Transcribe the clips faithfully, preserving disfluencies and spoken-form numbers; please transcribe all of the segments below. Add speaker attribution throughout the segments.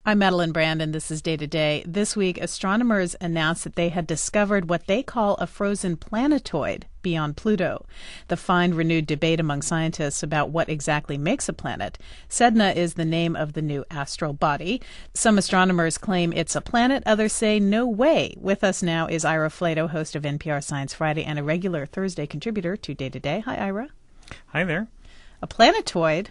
Speaker 1: I'm Madeline Brand, and this is Day to Day. This week, astronomers announced that they had discovered what they call a frozen planetoid beyond Pluto. The find renewed debate among scientists about what exactly makes a planet. Sedna is the name of the new astral body. Some astronomers claim it's a planet. Others say no way. With us now is Ira Flatow, host of N P R Science Friday and a regular Thursday contributor to Day to Day. Hi, Ira.
Speaker 2: Hi there.
Speaker 1: A planetoid?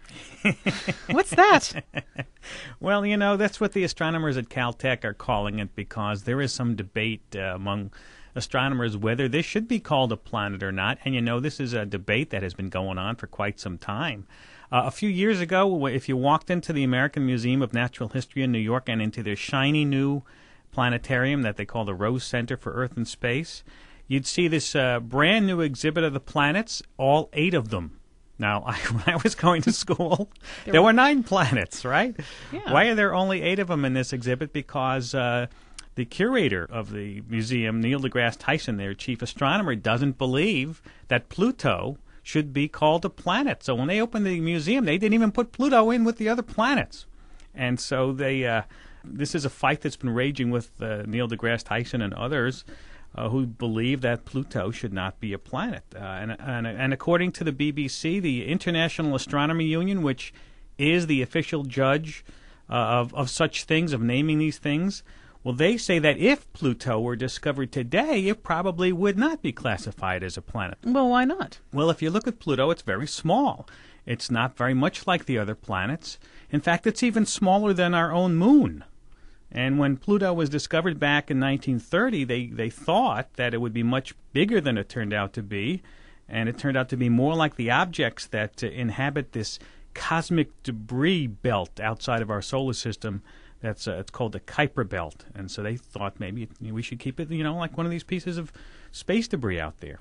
Speaker 1: What's that?
Speaker 2: Well, you know, that's what the astronomers at Caltech are calling it, because there is some debate uh, among astronomers whether this should be called a planet or not. And, you know, this is a debate that has been going on for quite some time. Uh, a few years ago, if you walked into the American Museum of Natural History in New York and into their shiny new planetarium that they call the Rose Center for Earth and Space, you'd see this uh, brand new exhibit of the planets, all eight of them. Now, I, when I was going to school, there, there were nine planets, right?
Speaker 1: Yeah.
Speaker 2: Why are there only eight of them in this exhibit? Because uh, the curator of the museum, Neil deGrasse Tyson, their chief astronomer, doesn't believe that Pluto should be called a planet. So when they opened the museum, they didn't even put Pluto in with the other planets. And so they, uh, this is a fight that's been raging with uh, Neil deGrasse Tyson and others Uh, who believe that Pluto should not be a planet. Uh, and, and, and according to the B B C, the International Astronomy Union, which is the official judge uh, of, of such things, of naming these things, well, they say that if Pluto were discovered today, it probably would not be classified as a planet.
Speaker 1: Well, why not?
Speaker 2: Well, if you look at Pluto, it's very small. It's not very much like the other planets. In fact, it's even smaller than our own moon. And when Pluto was discovered back in nineteen thirty, they, they thought that it would be much bigger than it turned out to be. And it turned out to be more like the objects that uh, inhabit this cosmic debris belt outside of our solar system. That's uh, it's called the Kuiper Belt. And so they thought maybe we should keep it, you know, like one of these pieces of space debris out there.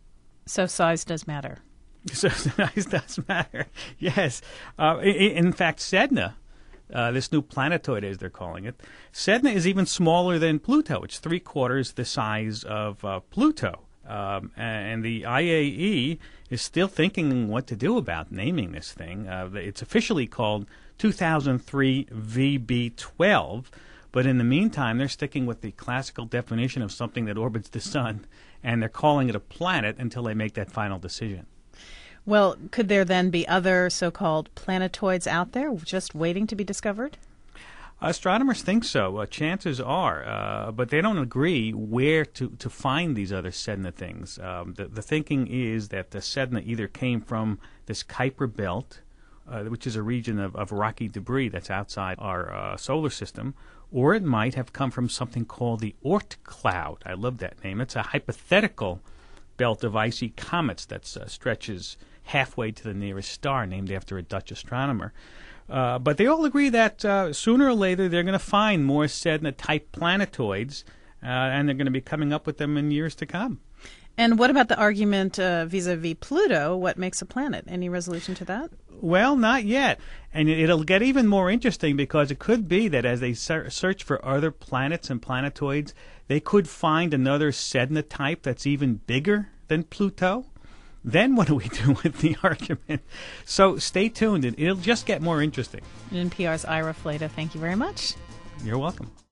Speaker 1: So size does matter.
Speaker 2: So size does matter, yes. Uh, in, in fact, Sedna, Uh, this new planetoid, as they're calling it, Sedna is even smaller than Pluto. It's three quarters the size of uh, Pluto. Um, and the I A E is still thinking what to do about naming this thing. Uh, it's officially called two thousand three V B twelve, but in the meantime, they're sticking with the classical definition of something that orbits the sun, and they're calling it a planet until they make that final decision.
Speaker 1: Well, could there then be other so-called planetoids out there just waiting to be discovered?
Speaker 2: Astronomers think so. Uh, chances are, uh, but they don't agree where to, to find these other Sedna things. Um, the, the thinking is that the Sedna either came from this Kuiper Belt, uh, which is a region of, of rocky debris that's outside our uh, solar system, or it might have come from something called the Oort cloud. I love that name. It's a hypothetical belt of icy comets that uh, stretches halfway to the nearest star, named after a Dutch astronomer. Uh, but they all agree that uh, sooner or later they're going to find more Sedna-type planetoids, uh, and they're going to be coming up with them in years to come.
Speaker 1: And what about the argument uh, vis-a-vis Pluto? What makes a planet? Any resolution to that?
Speaker 2: Well, not yet. And it'll get even more interesting, because it could be that as they ser- search for other planets and planetoids, they could find another Sedna type that's even bigger than Pluto. Then what do we do with the argument? So stay tuned. It'll just get more interesting.
Speaker 1: N P R's Ira Flatow, thank you very much.
Speaker 2: You're welcome.